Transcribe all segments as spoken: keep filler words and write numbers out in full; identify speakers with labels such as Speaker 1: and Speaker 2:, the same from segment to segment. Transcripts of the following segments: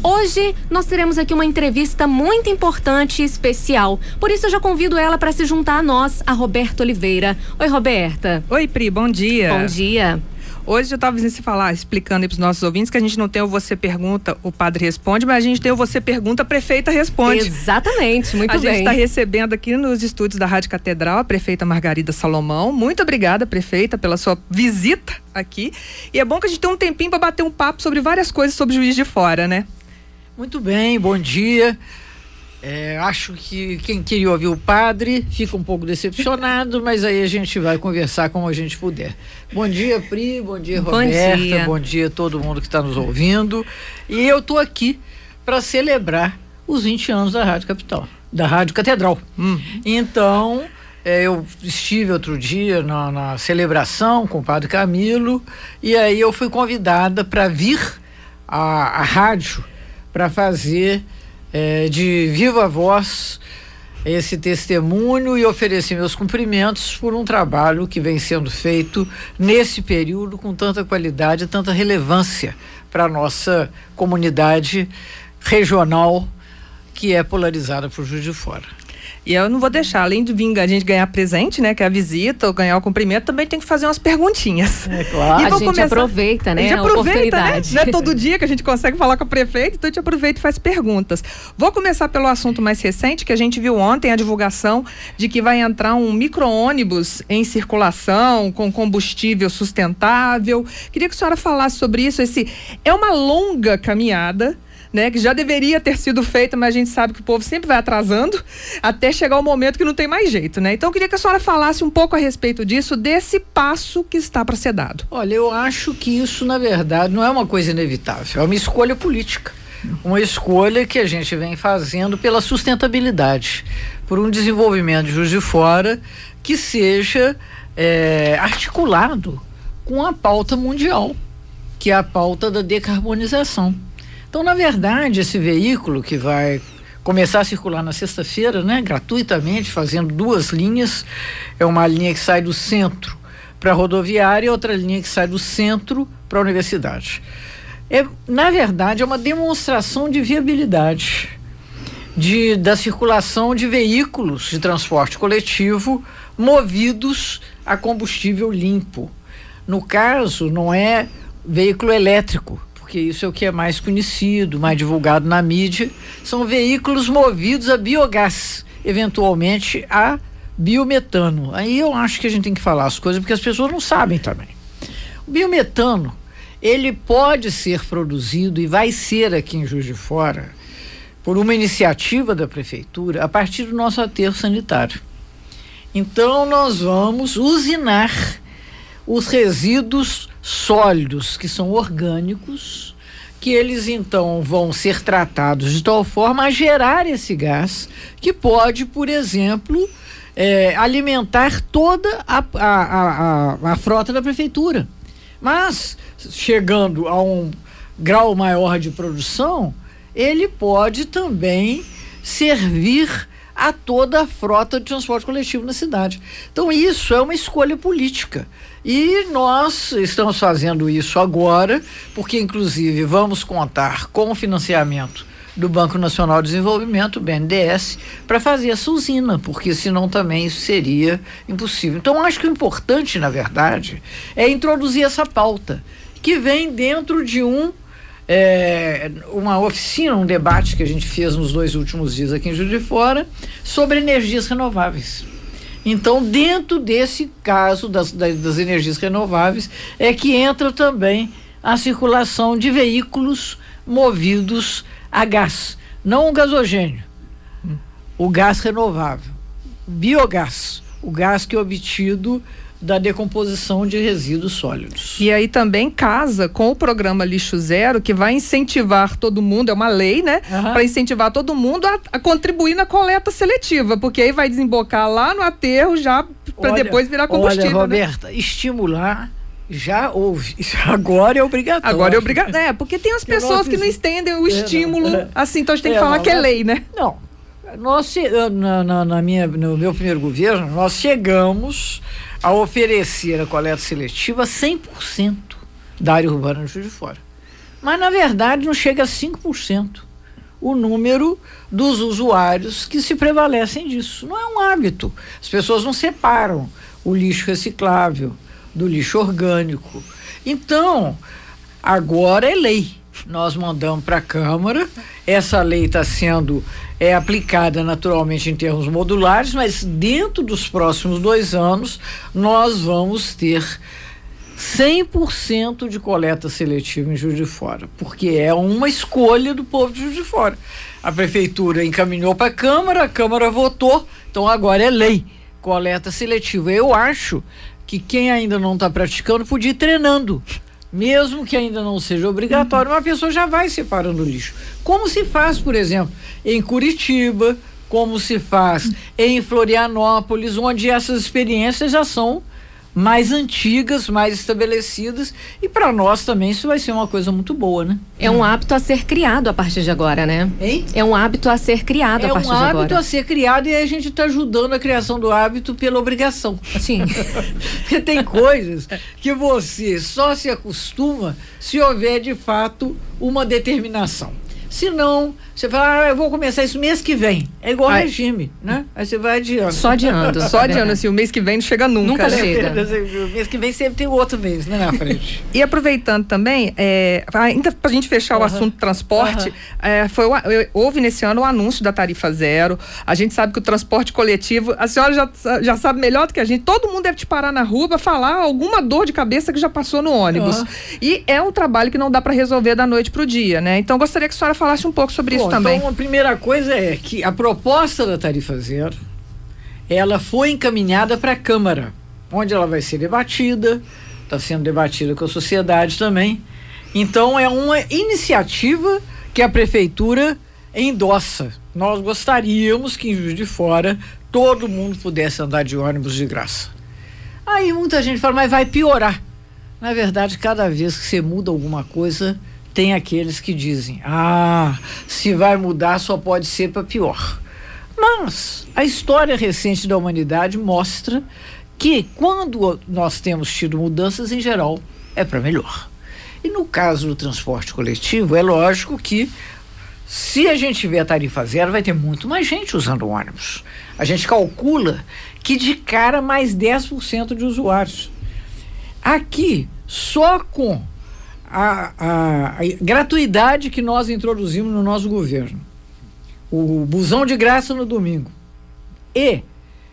Speaker 1: Hoje nós teremos aqui uma entrevista muito importante e especial. Por isso eu já convido ela para se juntar a nós, a Roberta Oliveira. Oi, Roberta.
Speaker 2: Oi, Pri, bom dia.
Speaker 1: Bom dia.
Speaker 2: Hoje eu estava vindo se falar, explicando aí para os nossos ouvintes que a gente não tem o Você Pergunta, o Padre Responde, mas a gente tem o Você Pergunta, a Prefeita Responde.
Speaker 1: Exatamente, muito
Speaker 2: a
Speaker 1: bem.
Speaker 2: A gente está recebendo aqui nos estúdios da Rádio Catedral a Prefeita Margarida Salomão. Muito obrigada, Prefeita, pela sua visita aqui. E é bom que a gente tenha um tempinho para bater um papo sobre várias coisas sobre Juiz de Fora, né?
Speaker 3: Muito bem, bom dia. É, acho que quem queria ouvir o padre fica um pouco decepcionado, mas aí a gente vai conversar como a gente puder. Bom dia, Pri, bom dia, Roberta, bom dia, bom dia a todo mundo que está nos ouvindo. E eu estou aqui para celebrar os vinte anos da Rádio Capital, da Rádio Catedral. Hum. Então, é, eu estive outro dia na, na celebração com o Padre Camilo, e aí eu fui convidada para vir à, à rádio para fazer É, de viva voz esse testemunho e oferecer meus cumprimentos por um trabalho que vem sendo feito nesse período com tanta qualidade e tanta relevância para a nossa comunidade regional que é polarizada por Juiz de Fora.
Speaker 2: E eu não vou deixar, além de vir a gente ganhar presente, né, que é a visita, ou ganhar o cumprimento, também tem que fazer umas perguntinhas.
Speaker 1: É claro. E a gente começar... aproveita, né, a, gente a aproveita, oportunidade.
Speaker 2: Né? Não é todo dia que a gente consegue falar com a prefeita, então a gente aproveita e faz perguntas. Vou começar pelo assunto mais recente, que a gente viu ontem, a divulgação de que vai entrar um micro-ônibus em circulação, com combustível sustentável. Queria que a senhora falasse sobre isso. Esse é uma longa caminhada, né, que já deveria ter sido feita, mas a gente sabe que o povo sempre vai atrasando até chegar o momento que não tem mais jeito, né? Então eu queria que a senhora falasse um pouco a respeito disso, desse passo que está para ser dado.
Speaker 3: Olha, eu acho que isso, na verdade, não é uma coisa inevitável, é uma escolha política, uma escolha que a gente vem fazendo pela sustentabilidade, por um desenvolvimento de Juiz de Fora que seja é, articulado com a pauta mundial, que é a pauta da decarbonização. Então, na verdade, esse veículo que vai começar a circular na sexta-feira, né, gratuitamente, fazendo duas linhas, é uma linha que sai do centro para a rodoviária e outra linha que sai do centro para a universidade. É, na verdade, é uma demonstração de viabilidade de, da circulação de veículos de transporte coletivo movidos a combustível limpo. No caso, não é veículo elétrico, porque isso é o que é mais conhecido, mais divulgado na mídia, são veículos movidos a biogás, eventualmente a biometano. Aí eu acho que a gente tem que falar as coisas, porque as pessoas não sabem também. O biometano, ele pode ser produzido e vai ser aqui em Juiz de Fora, por uma iniciativa da prefeitura, a partir do nosso aterro sanitário. Então nós vamos usinar os resíduos sólidos, que são orgânicos, que eles então vão ser tratados de tal forma a gerar esse gás, que pode, por exemplo, é, alimentar toda a, a, a, a frota da prefeitura. Mas, chegando a um grau maior de produção, ele pode também servir a toda a frota de transporte coletivo na cidade. Então isso é uma escolha política e nós estamos fazendo isso agora, porque inclusive vamos contar com o financiamento do Banco Nacional de Desenvolvimento, o B N D E S, para fazer essa usina, porque senão também isso seria impossível. Então acho que o importante, na verdade, é introduzir essa pauta, que vem dentro de um É, uma oficina, um debate que a gente fez nos dois últimos dias aqui em Juiz de Fora sobre energias renováveis. Então, dentro desse caso das, das, das energias renováveis é que entra também a circulação de veículos movidos a gás, não o gasogênio, hum. o gás renovável, o biogás, o gás que é obtido da decomposição de resíduos sólidos.
Speaker 2: E aí também casa com o programa Lixo Zero, que vai incentivar todo mundo, é uma lei, né? Uhum. Para incentivar todo mundo a, a contribuir na coleta seletiva, porque aí vai desembocar lá no aterro já para depois virar combustível.
Speaker 3: Olha, Roberta, né? Estimular já houve, agora é obrigatório.
Speaker 2: Agora é obrigatório, é, porque tem as pessoas que não estendem o estímulo, é, assim, então a gente tem é, que falar não, que é lei, né?
Speaker 3: Não, nós, na, na, na minha, no meu primeiro governo, nós chegamos a oferecer a coleta seletiva cem por cento da área urbana de Juiz de Fora. Mas, na verdade, não chega a cinco por cento o número dos usuários que se prevalecem disso. Não é um hábito. As pessoas não separam o lixo reciclável do lixo orgânico. Então, agora é lei. Nós mandamos para a Câmara, essa lei está sendo é, aplicada naturalmente em termos modulares, mas dentro dos próximos dois anos nós vamos ter cem por cento de coleta seletiva em Juiz de Fora, porque é uma escolha do povo de Juiz de Fora. A Prefeitura encaminhou para a Câmara, a Câmara votou, então agora é lei, coleta seletiva. Eu acho que quem ainda não está praticando podia ir treinando. Mesmo que ainda não seja obrigatório, uma pessoa já vai separando o lixo. Como se faz, por exemplo, em Curitiba, como se faz em Florianópolis, onde essas experiências já são mais antigas, mais estabelecidas, e para nós também isso vai ser uma coisa muito boa, né?
Speaker 1: É um hábito a ser criado a partir de agora, né?
Speaker 3: Hein?
Speaker 1: É um hábito a ser criado
Speaker 3: é
Speaker 1: a partir
Speaker 3: um
Speaker 1: de agora.
Speaker 3: É um hábito a ser criado e a gente está ajudando a criação do hábito pela obrigação.
Speaker 1: Sim.
Speaker 3: Porque tem coisas que você só se acostuma se houver de fato uma determinação. Se não, você fala, ah, eu vou começar isso mês que vem. É igual Ai. regime, né? Aí você vai adiando.
Speaker 1: Só adiando.
Speaker 2: Só adiando, assim, o mês que vem não chega nunca.
Speaker 1: Nunca
Speaker 2: né?
Speaker 1: chega.
Speaker 3: O mês que vem sempre tem outro mês, né, na frente.
Speaker 2: E aproveitando também, é, ainda para a gente fechar uhum. o assunto transporte, uhum. é, foi o, houve nesse ano o anúncio da tarifa zero. A gente sabe que o transporte coletivo, a senhora já, já sabe melhor do que a gente, todo mundo deve te parar na rua para falar alguma dor de cabeça que já passou no ônibus. Uhum. E é um trabalho que não dá para resolver da noite para o dia, né? Então gostaria que a senhora falasse um pouco sobre Bom, isso também.
Speaker 3: Então, a primeira coisa é que a proposta da tarifa zero, ela foi encaminhada para a Câmara, onde ela vai ser debatida, está sendo debatida com a sociedade também. Então, é uma iniciativa que a Prefeitura endossa. Nós gostaríamos que em Juiz de Fora todo mundo pudesse andar de ônibus de graça. Aí muita gente fala, mas vai piorar. Na verdade, cada vez que você muda alguma coisa, tem aqueles que dizem, ah, se vai mudar só pode ser para pior. Mas a história recente da humanidade mostra que quando nós temos tido mudanças, em geral, é para melhor. E no caso do transporte coletivo, é lógico que se a gente tiver a tarifa zero, vai ter muito mais gente usando o ônibus. A gente calcula que de cara mais dez por cento de usuários. Aqui, só com A, a, a gratuidade que nós introduzimos no nosso governo, o busão de graça no domingo e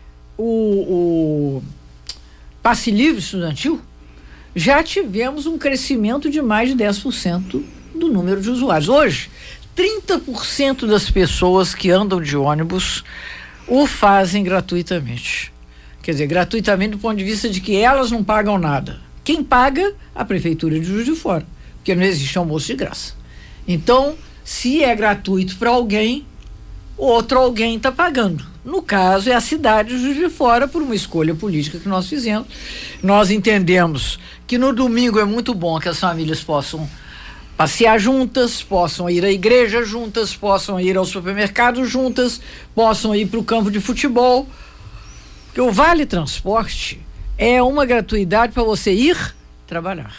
Speaker 3: o, o passe livre estudantil, já tivemos um crescimento de mais de dez por cento do número de usuários. Hoje, trinta por cento das pessoas que andam de ônibus o fazem gratuitamente. Quer dizer, gratuitamente do ponto de vista de que elas não pagam nada. Quem paga? A Prefeitura de Juiz de Fora, porque não existe almoço de graça. Então, se é gratuito para alguém, outro alguém está pagando. No caso, é a cidade de Juiz de Fora, por uma escolha política que nós fizemos. Nós entendemos que no domingo é muito bom que as famílias possam passear juntas, possam ir à igreja juntas, possam ir ao supermercado juntas, possam ir para o campo de futebol. Porque o Vale Transporte é uma gratuidade para você ir trabalhar.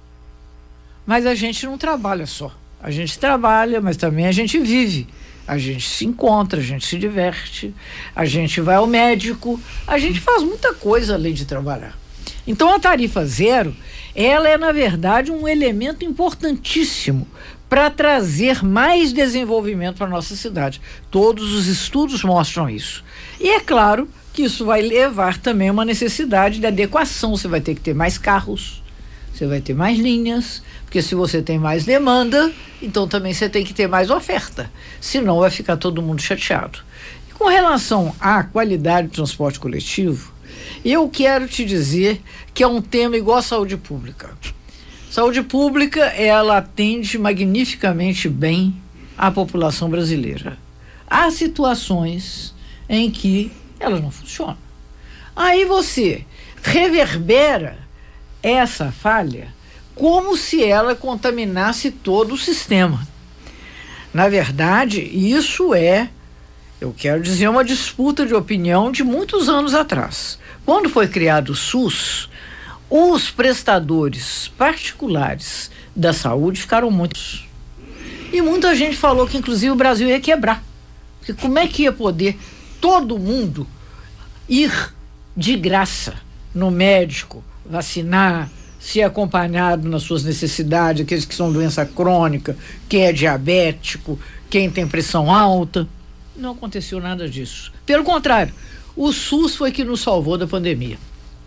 Speaker 3: Mas a gente não trabalha só. A gente trabalha, mas também a gente vive. A gente se encontra, a gente se diverte, a gente vai ao médico, a gente faz muita coisa além de trabalhar. Então a tarifa zero, ela é na verdade um elemento importantíssimo para trazer mais desenvolvimento para a nossa cidade. Todos os estudos mostram isso. E é claro que isso vai levar também a uma necessidade de adequação. Você vai ter que ter mais carros, você vai ter mais linhas, porque se você tem mais demanda, então também você tem que ter mais oferta, senão vai ficar todo mundo chateado. E com relação à qualidade do transporte coletivo, eu quero te dizer que é um tema igual à saúde pública. Saúde pública, ela atende magnificamente bem a população brasileira. Há situações em que ela não funciona. Aí você reverbera essa falha como se ela contaminasse todo o sistema. Na verdade, isso é, eu quero dizer, uma disputa de opinião de muitos anos atrás. Quando foi criado o SUS, Os prestadores particulares da saúde ficaram muitos. E muita gente falou que inclusive o Brasil ia quebrar. Porque como é que ia poder todo mundo ir de graça no médico, vacinar, ser acompanhado nas suas necessidades, aqueles que são doença crônica, quem é diabético, quem tem pressão alta? Não aconteceu nada disso. Pelo contrário, o SUS foi que nos salvou da pandemia.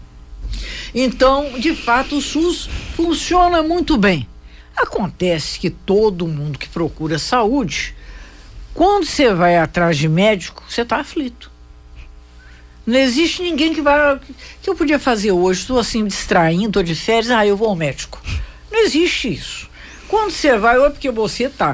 Speaker 3: Então, de fato, o SUS funciona muito bem. Acontece que todo mundo que procura saúde, quando você vai atrás de médico, você está aflito. Não existe ninguém que vai... O que eu podia fazer hoje? Estou assim, me distraindo, estou de férias, ah, eu vou ao médico. Não existe isso. Quando você vai, ou é porque você está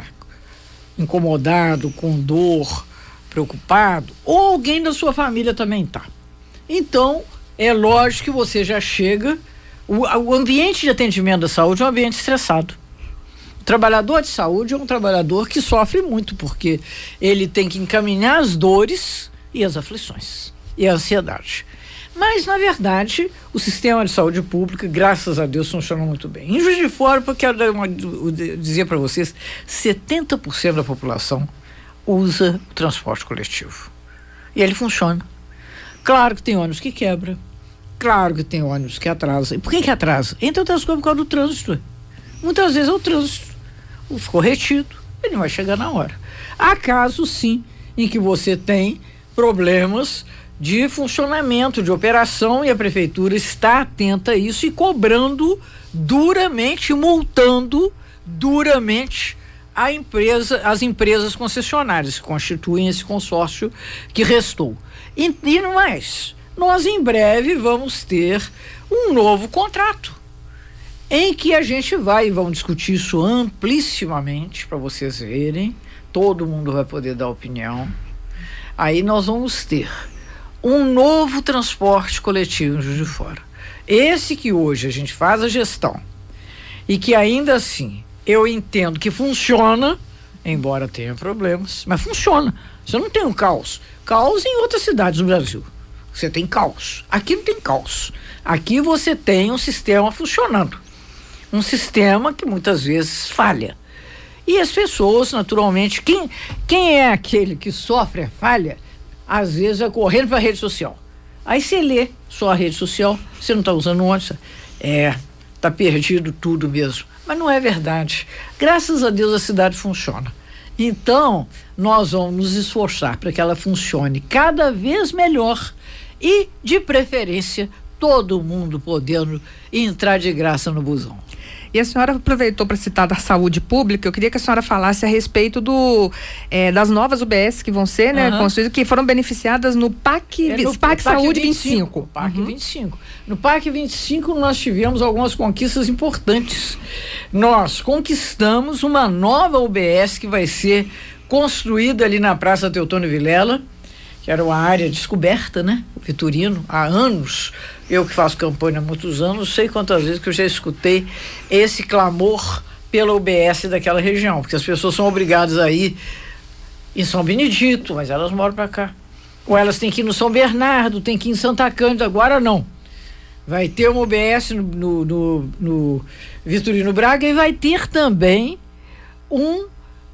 Speaker 3: incomodado, com dor, preocupado, ou alguém da sua família também está. Então, é lógico que você já chega... O, o ambiente de atendimento da saúde é um ambiente estressado. O trabalhador de saúde é um trabalhador que sofre muito, porque ele tem que encaminhar as dores e as aflições e a ansiedade. Mas, na verdade, o sistema de saúde pública, graças a Deus, funciona muito bem. Em Juiz de Fora, eu quero dar uma, dizer para vocês, setenta por cento da população usa o transporte coletivo. E ele funciona. Claro que tem ônibus que quebra, claro que tem ônibus que atrasa. E por que que atrasa? Entre outras coisas, por causa do trânsito. Muitas vezes é o trânsito. Ficou retido, ele não vai chegar na hora. Há casos, sim, em que você tem problemas de funcionamento, de operação, e a prefeitura está atenta a isso e cobrando duramente, multando duramente a empresa, as empresas concessionárias que constituem esse consórcio que restou. E, e mais, nós em breve vamos ter um novo contrato, em que a gente vai, e vamos discutir isso amplíssimamente para vocês verem, todo mundo vai poder dar opinião. Aí nós vamos ter um novo transporte coletivo em Juiz de Fora. Esse que hoje a gente faz a gestão e que ainda assim eu entendo que funciona, embora tenha problemas, mas funciona. Você não tem um caos. Caos em outras cidades do Brasil. Você tem caos. Aqui não tem caos. Aqui você tem um sistema funcionando. Um sistema que muitas vezes falha. E as pessoas, naturalmente, quem, quem é aquele que sofre a falha, às vezes vai correndo para a rede social. Aí você lê só a rede social, você não está usando onde? É, está perdido tudo mesmo. Mas não é verdade. Graças a Deus a cidade funciona. Então, nós vamos nos esforçar para que ela funcione cada vez melhor e, de preferência, todo mundo podendo entrar de graça no busão.
Speaker 2: E a senhora aproveitou para citar da saúde pública. Eu queria que a senhora falasse a respeito do, é, das novas U B S que vão ser, né, uhum. construídas, que foram beneficiadas no PAC, é, no PAC Saúde vinte e cinco.
Speaker 3: PAC uhum. vinte e cinco. No PAC vinte e cinco nós tivemos algumas conquistas importantes. Nós conquistamos uma nova U B S que vai ser construída ali na Praça Teotônio Vilela, que era uma área descoberta, né? O Vitorino, há anos. Eu que faço campanha há muitos anos, sei quantas vezes que eu já escutei esse clamor pela U B S daquela região, porque as pessoas são obrigadas a ir em São Benedito, mas elas moram para cá. Ou elas têm que ir no São Bernardo, têm que ir em Santa Cândida, agora não. Vai ter uma U B S no, no, no, no Vitorino Braga e vai ter também um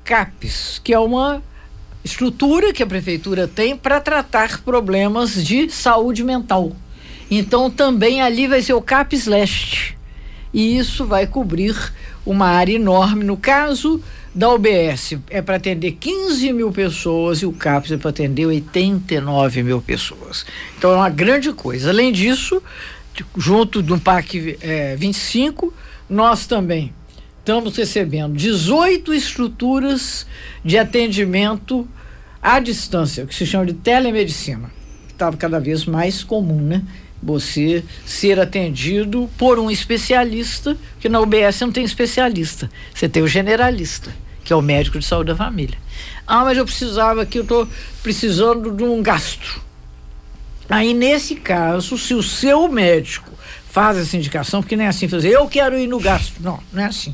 Speaker 3: CAPS, que é uma estrutura que a prefeitura tem para tratar problemas de saúde mental. Então também ali vai ser o CAPS Leste, e isso vai cobrir uma área enorme. No caso da U B S é para atender quinze mil pessoas e o CAPS é para atender oitenta e nove mil pessoas. Então é uma grande coisa. Além disso, junto do PAC é, vinte e cinco, nós também estamos recebendo dezoito estruturas de atendimento à distância, o que se chama de telemedicina, que estava cada vez mais comum, né? Você ser atendido por um especialista, que na U B S não tem especialista, você tem o generalista, que é o médico de saúde da família. Ah, mas eu precisava aqui, eu estou precisando de um gastro. Aí, nesse caso, se o seu médico faz essa indicação, porque não é assim fazer, eu quero ir no gastro. Não, não é assim.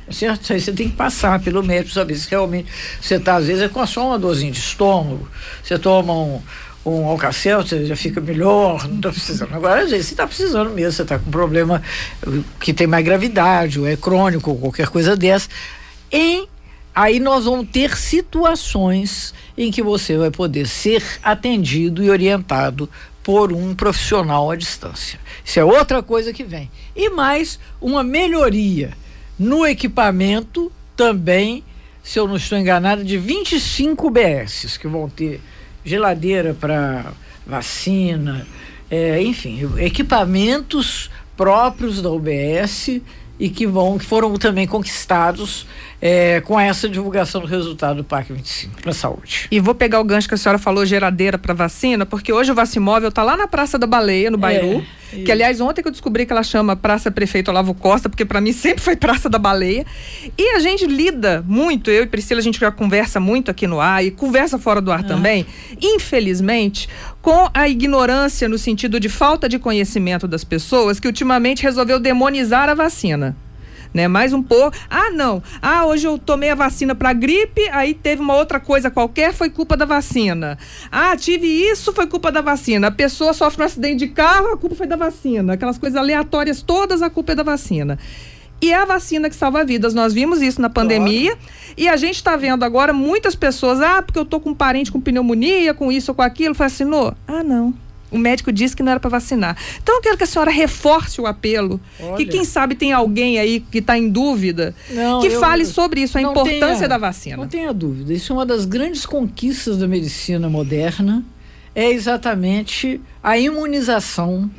Speaker 3: certo? Aí você tem que passar pelo médico, saber se realmente você está, às vezes é com só uma dorzinha de estômago, você toma um, um Alka-Seltzer, você já fica melhor, não está precisando. Agora, às vezes você está precisando mesmo, você está com um problema que tem mais gravidade, ou é crônico, ou qualquer coisa dessa. Em, aí nós vamos ter situações em que você vai poder ser atendido e orientado por um profissional à distância. Isso é outra coisa que vem. E mais uma melhoria no equipamento também, se eu não estou enganado, de vinte e cinco B S, que vão ter geladeira para vacina, é, enfim, equipamentos próprios da U B S e que vão, que foram também conquistados é, com essa divulgação do resultado do Parque vinte e cinco para a saúde.
Speaker 2: E vou pegar o gancho que a senhora falou, geladeira para vacina, porque hoje o Vacimóvel está lá na Praça da Baleia, no Bairu, é, que aliás ontem que eu descobri que ela chama Praça Prefeito Olavo Costa, porque para mim sempre foi Praça da Baleia, e a gente lida muito, eu e Priscila, a gente já conversa muito aqui no ar e conversa fora do ar ah. também, infelizmente, com a ignorância no sentido de falta de conhecimento das pessoas, que ultimamente resolveu demonizar a vacina. Né? Mais um pouco, ah não, ah hoje eu tomei a vacina para gripe, aí teve uma outra coisa qualquer, foi culpa da vacina, ah tive isso, foi culpa da vacina, a pessoa sofre um acidente de carro, a culpa foi da vacina, aquelas coisas aleatórias todas, a culpa é da vacina. E é a vacina que salva vidas, nós vimos isso na pandemia, claro. E a gente está vendo agora muitas pessoas, ah porque eu tô com um parente com pneumonia, com isso ou com aquilo, vacinou? Ah não, o médico disse que não era para vacinar. Então eu quero que a senhora reforce o apelo. Olha. Que quem sabe tem alguém aí que está em dúvida, não, que eu, fale sobre isso, a importância tenha, da vacina.
Speaker 3: Não tenha dúvida, isso é uma das grandes conquistas da medicina moderna, é exatamente a imunização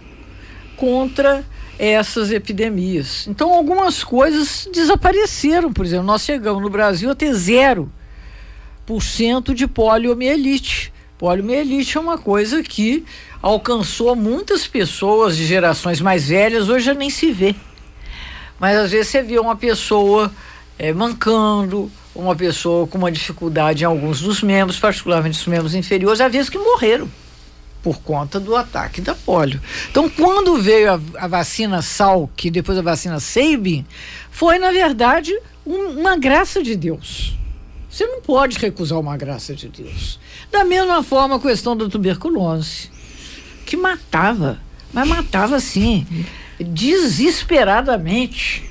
Speaker 3: contra essas epidemias. Então algumas coisas desapareceram, por exemplo, nós chegamos no Brasil a ter zero por cento de poliomielite. Poliomielite é uma coisa que alcançou muitas pessoas de gerações mais velhas, hoje já nem se vê. Mas às vezes você vê uma pessoa é, mancando, uma pessoa com uma dificuldade em alguns dos membros, particularmente os membros inferiores, às vezes que morreram por conta do ataque da polio. Então, quando veio a, a vacina Salk, depois a vacina Sabin, foi, na verdade, um, uma graça de Deus. Você não pode recusar uma graça de Deus. Da mesma forma, a questão da tuberculose, que matava, mas matava assim, desesperadamente.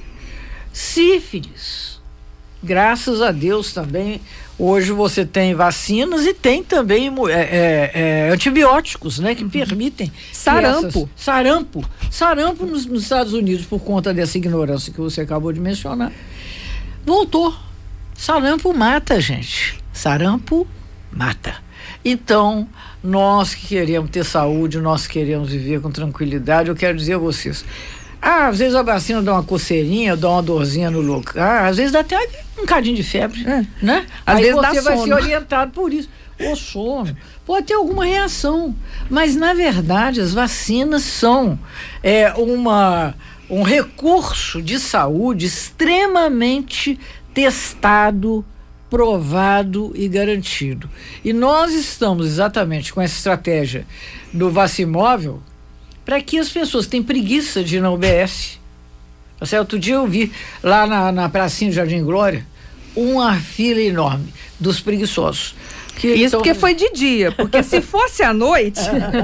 Speaker 3: Sífilis, graças a Deus também, hoje você tem vacinas e tem também é, é, é, antibióticos, né, que uhum. permitem.
Speaker 2: Sarampo.
Speaker 3: Essas, sarampo. Sarampo nos, nos Estados Unidos, por conta dessa ignorância que você acabou de mencionar, voltou. Sarampo mata, gente. Sarampo mata. Então, nós que queremos ter saúde, nós queremos viver com tranquilidade, eu quero dizer a vocês, ah, às vezes a vacina dá uma coceirinha, dá uma dorzinha no lugar, às vezes dá até um cadinho de febre, é. né?
Speaker 2: Às
Speaker 3: Aí
Speaker 2: vezes
Speaker 3: você
Speaker 2: dá
Speaker 3: vai
Speaker 2: sono.
Speaker 3: ser orientado por isso. O sono, pode ter alguma reação, mas na verdade as vacinas são é, uma, um recurso de saúde extremamente testado, provado e garantido. E nós estamos exatamente com essa estratégia do Vacimóvel para que as pessoas têm preguiça de ir na U B S. Outro dia eu vi lá na, na pracinha do Jardim Glória uma fila enorme dos preguiçosos.
Speaker 2: Que Isso então... porque foi de dia, porque se fosse à noite,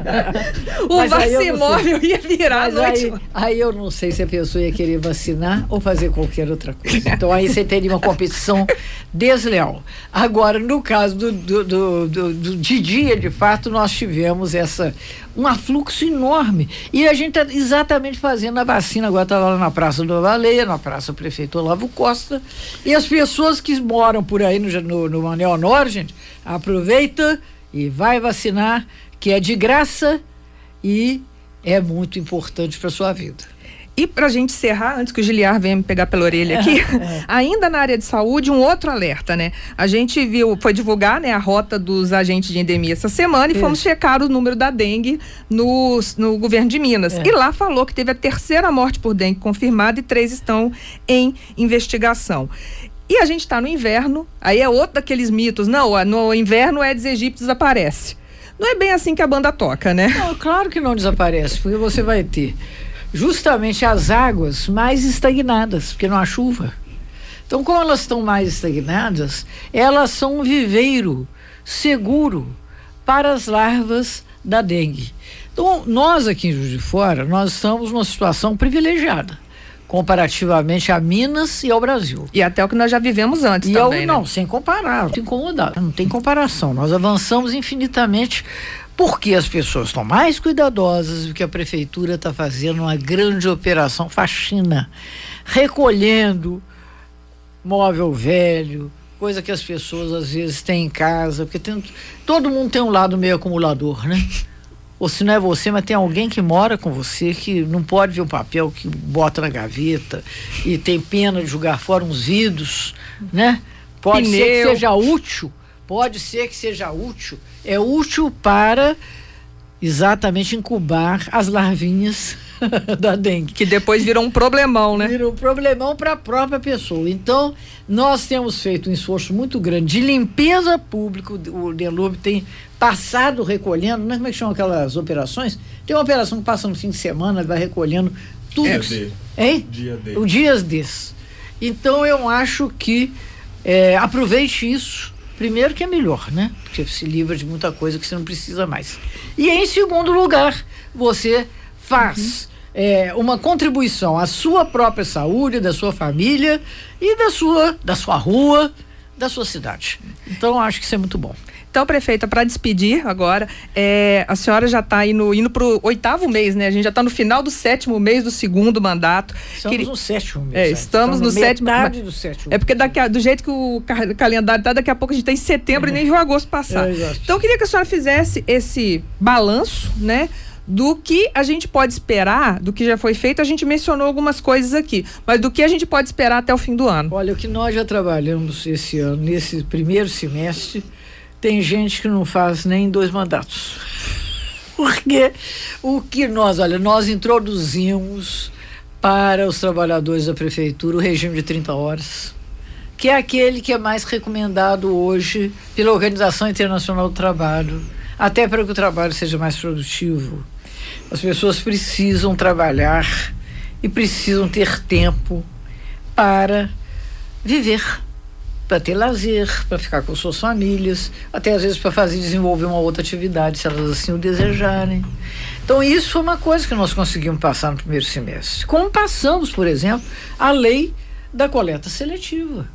Speaker 2: o Vacimóvel ia virar à noite.
Speaker 3: Aí, aí eu não sei se a pessoa ia querer vacinar ou fazer qualquer outra coisa. Então aí você teria uma competição desleal. Agora, no caso do, do, do, do, do de dia, de fato, nós tivemos essa, um afluxo enorme. E a gente está exatamente fazendo a vacina. Agora está lá na Praça da Baleia, na Praça Prefeito Olavo Costa. E as pessoas que moram por aí no, no, no Anel Honor, gente, aproveita e vai vacinar, que é de graça e é muito importante para sua vida.
Speaker 2: E para a gente encerrar, antes que o Giliar venha me pegar pela orelha aqui, é. ainda na área de saúde, um outro alerta, né? A gente viu, foi divulgar, né, a rota dos agentes de endemia essa semana e é. fomos checar o número da dengue no, no governo de Minas. É. E lá falou que teve a terceira morte por dengue confirmada e três estão em investigação. E a gente está no inverno, aí é outro daqueles mitos, não, no inverno o Aedes aegypti desaparece. Não é bem assim que a banda toca, né?
Speaker 3: Não, claro que não desaparece, porque você vai ter justamente as águas mais estagnadas, porque não há chuva. Então, como elas estão mais estagnadas, elas são um viveiro seguro para as larvas da dengue. Então, nós aqui em Juiz de Fora, nós estamos numa situação privilegiada, comparativamente a Minas e ao Brasil.
Speaker 2: E até o que nós já vivemos antes
Speaker 3: e
Speaker 2: também,
Speaker 3: eu,
Speaker 2: né?
Speaker 3: Não, sem comparar, não tem como mudar, não tem comparação. Nós avançamos infinitamente porque as pessoas estão mais cuidadosas, porque a prefeitura está fazendo uma grande operação faxina, recolhendo móvel velho, coisa que as pessoas às vezes têm em casa, porque tem, todo mundo tem um lado meio acumulador, né? Ou se não é você, mas tem alguém que mora com você que não pode ver um papel que bota na gaveta e tem pena de jogar fora uns vidros, né? Pode
Speaker 2: Pneu.
Speaker 3: ser que seja útil, pode ser que seja útil, é útil para exatamente incubar as larvinhas da dengue.
Speaker 2: Que depois viram um problemão, né?
Speaker 3: Vira um problemão para a própria pessoa. Então, nós temos feito um esforço muito grande de limpeza pública. O Delub tem passado recolhendo, né? Como é que chamam aquelas operações? Tem uma operação que passa no fim de semana, vai recolhendo tudo.
Speaker 4: É,
Speaker 3: que...
Speaker 4: D.
Speaker 3: Hein?
Speaker 4: Dia D.
Speaker 3: O dias desse. Então, eu acho que é, aproveite isso. Primeiro que é melhor, né? Porque se livra de muita coisa que você não precisa mais. E em segundo lugar, você faz uhum. é, uma contribuição à sua própria saúde, da sua família e da sua, da sua rua, da sua cidade. Então, acho que isso é muito bom.
Speaker 2: Então, prefeita, para despedir agora, é, a senhora já está indo, indo para o oitavo mês, né? A gente já está no final do sétimo mês do segundo mandato.
Speaker 3: Estamos
Speaker 2: Queria...
Speaker 3: no sétimo mês.
Speaker 2: É, estamos, estamos no sétimo.
Speaker 3: Metade do sétimo.
Speaker 2: É porque daqui a, do jeito que o calendário está, daqui a pouco a gente tem setembro é. e nem viu agosto passar. É, então, eu queria que a senhora fizesse esse balanço, né? Do que a gente pode esperar, do que já foi feito. A gente mencionou algumas coisas aqui, mas do que a gente pode esperar até o fim do ano?
Speaker 3: Olha, o que nós já trabalhamos esse ano, nesse primeiro semestre, tem gente que não faz nem dois mandatos. Porque o que nós, olha, nós introduzimos para os trabalhadores da prefeitura o regime de trinta horas, que é aquele que é mais recomendado hoje pela Organização Internacional do Trabalho, até para que o trabalho seja mais produtivo. As pessoas precisam trabalhar e precisam ter tempo para viver, para ter lazer, para ficar com suas famílias, até às vezes para fazer desenvolver uma outra atividade, se elas assim o desejarem. Então, isso foi uma coisa que nós conseguimos passar no primeiro semestre. Como passamos, por exemplo, a lei da coleta seletiva.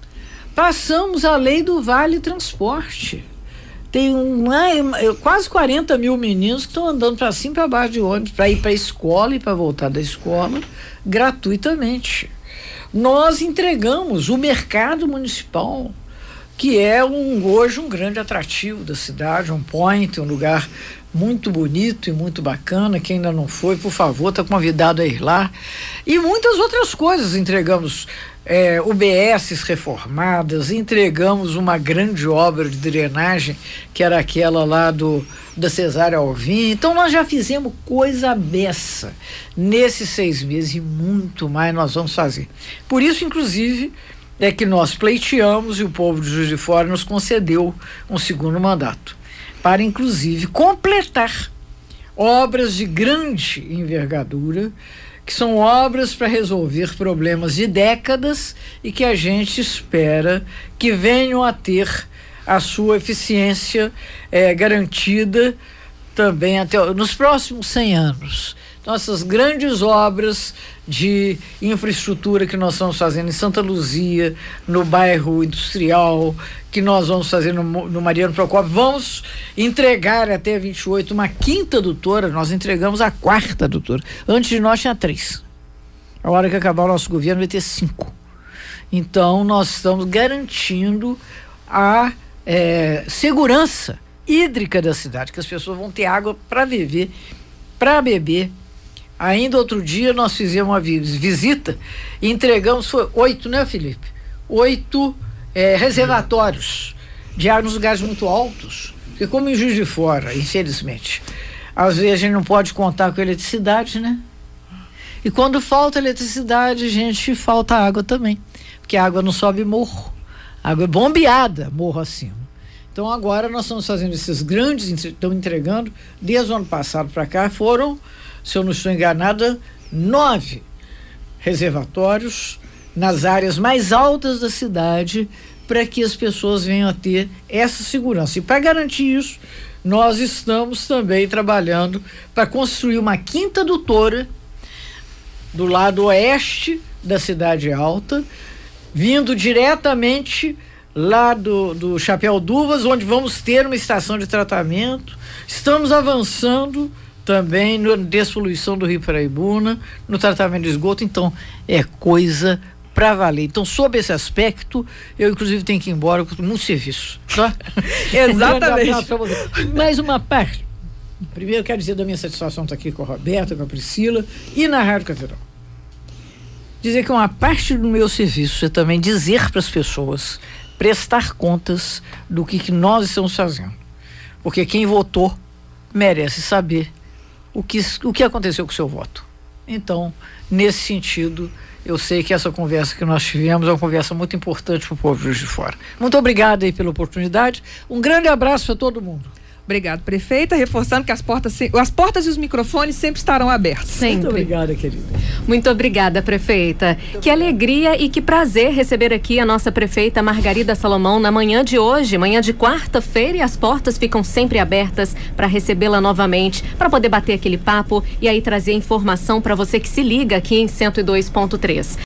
Speaker 3: Passamos a lei do Vale Transporte. Tem uma, quase quarenta mil meninos que estão andando para cima e para baixo de ônibus para ir para a escola e para voltar da escola gratuitamente. Nós entregamos o mercado municipal, que é um, hoje um grande atrativo da cidade, um point, um lugar muito bonito e muito bacana. Quem ainda não foi, por favor, está convidado a ir lá. E muitas outras coisas. Entregamos é, U B S reformadas, entregamos uma grande obra de drenagem, que era aquela lá do, da Cesária Alvim. Então, nós já fizemos coisa beça nesses seis meses e muito mais nós vamos fazer. Por isso, inclusive, é que nós pleiteamos e o povo de Juiz de Fora nos concedeu um segundo mandato, para inclusive completar obras de grande envergadura, que são obras para resolver problemas de décadas e que a gente espera que venham a ter a sua eficiência é, garantida também até nos próximos cem anos. Nossas grandes obras de infraestrutura que nós estamos fazendo em Santa Luzia, no bairro industrial, que nós vamos fazer no, no Mariano Procópio, vamos entregar até vinte e oito uma quinta doutora. Nós entregamos a quarta doutora. Antes de nós tinha três. A hora que acabar o nosso governo vai ter cinco. Então nós estamos garantindo a é, segurança hídrica da cidade, que as pessoas vão ter água para viver, para beber. Ainda outro dia nós fizemos uma visita e entregamos, foi oito, né, Felipe? Oito é, reservatórios de água nos lugares muito altos. Porque como em Juiz de Fora, infelizmente, às vezes a gente não pode contar com eletricidade, né? E quando falta eletricidade, gente, falta água também. Porque a água não sobe morro. A água é bombeada morro acima. Então agora nós estamos fazendo esses grandes, estamos entregando, desde o ano passado para cá, foram, se eu não estou enganada, nove reservatórios nas áreas mais altas da cidade, para que as pessoas venham a ter essa segurança. E para garantir isso, nós estamos também trabalhando para construir uma quinta adutora do lado oeste da Cidade Alta, vindo diretamente lá do, do Chapéu d'Uvas, onde vamos ter uma estação de tratamento. Estamos avançando também na despoluição do Rio Paraibuna, no tratamento de esgoto. Então, é coisa para valer. Então, sob esse aspecto, eu inclusive tenho que ir embora com muito serviço, tá?
Speaker 2: Exatamente.
Speaker 3: Um Mais uma parte. Primeiro, eu quero dizer da minha satisfação estar aqui com a Roberta, com a Priscila e na Rádio Catedral. Dizer que uma parte do meu serviço é também dizer para as pessoas, prestar contas do que, que nós estamos fazendo. Porque quem votou merece saber o que, o que aconteceu com o seu voto. Então, nesse sentido, eu sei que essa conversa que nós tivemos é uma conversa muito importante para o povo de Juiz de Fora. Muito obrigada aí pela oportunidade. Um grande abraço para todo mundo.
Speaker 2: Obrigado, prefeita, reforçando que as portas, as portas e os microfones sempre estarão abertos.
Speaker 1: Sempre.
Speaker 3: Muito obrigada, querida.
Speaker 1: Muito obrigada, prefeita. Muito que obrigada. Alegria e que prazer receber aqui a nossa prefeita Margarida Salomão na manhã de hoje, manhã de quarta-feira, e as portas ficam sempre abertas para recebê-la novamente, para poder bater aquele papo e aí trazer informação para você que se liga aqui em cento e dois ponto três.